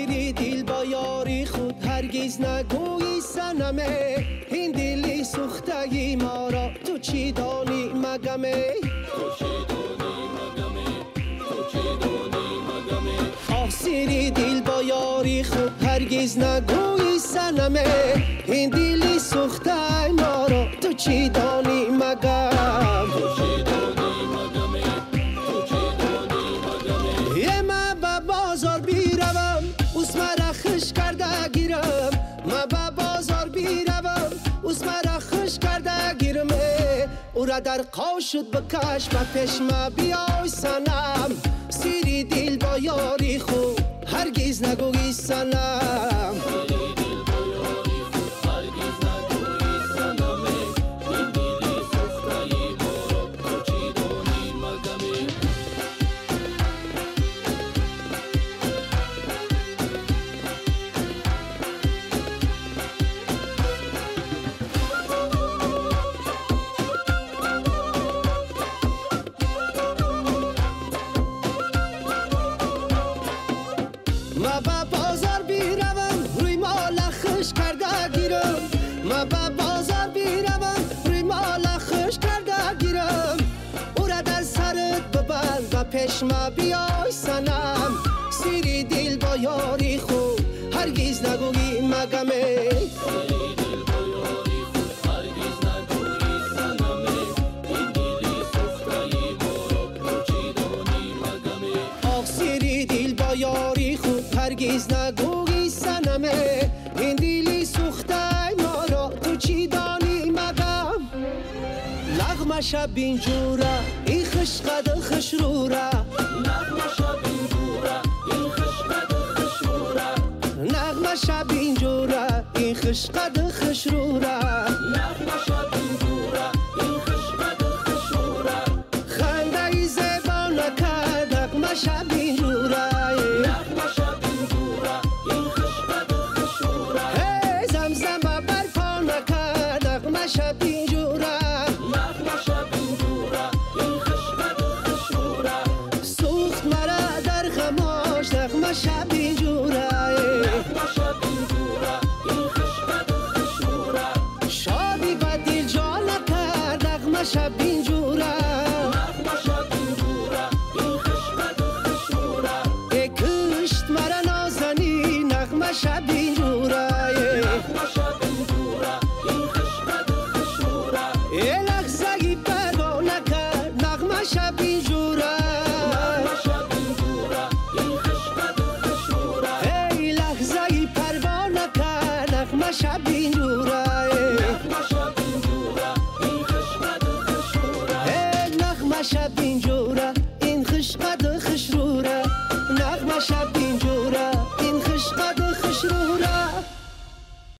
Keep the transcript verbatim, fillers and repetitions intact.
سیری دل با یاری خود هرگز نگویی صنمه، این دلی سوختگی ما را تو چی دانی مگمه؟ آه سیری دل با یاری خود هرگز نگویی صنمه، این دلی سوختگی ما را تو چی دانی مگم؟ یه ما با بازار بیروم اوس مرا خوش کرده گیرم، ما با بازار بیروم اوس مرا خوش کرده گیرم، او را در قاشد بکش و پیش ما بیای سنم، سیری دل با یاری خود هرگز نگویی سنم. ما با بازار بیروم روی مال خوش کرده گیرم، ما با بازار بیروم روی مال خوش کرده گیرم، او را در سرت ببند و پیش ما بیای سنم، سیری دل با یاری خود هرگز نگویی مگمه. یاری خود هرگز نگویی صنمه، این دلی سوخته ما را تو چی دانی مگم؟ نغمه شب این جوره این خشقد خشروره، نغمه شب این جوره این خشقد خشروره، نغمه شب این جوره این خشقد خشروره، نغمه شب این جوره این خشقد خشروره، خنده ای زبا نکرد نغمه شب این جوره، شب این جوره نغمه شب این جوره این خشقد خشوره، سوخت مرا در خماش نغمه شب این جوره، نغمه شب این جوره این خشقد خشوره، شادی و دل جا نکرد نغمه شب این جوره، نغمه شب این جوره این خشقد خشوره، ای کشت مرا نازنی نغمه شب این جوره، نغمه شب این جوره این یه لحظه پروانه کرد نغمه شب این جوره، نغمه شب این جوره این خشقد خشوره، ای لحظه پروانه کرد نغمه شب این جوره، نغمه شب این جوره این خشقد خشوره، ای نغمه شب این جوره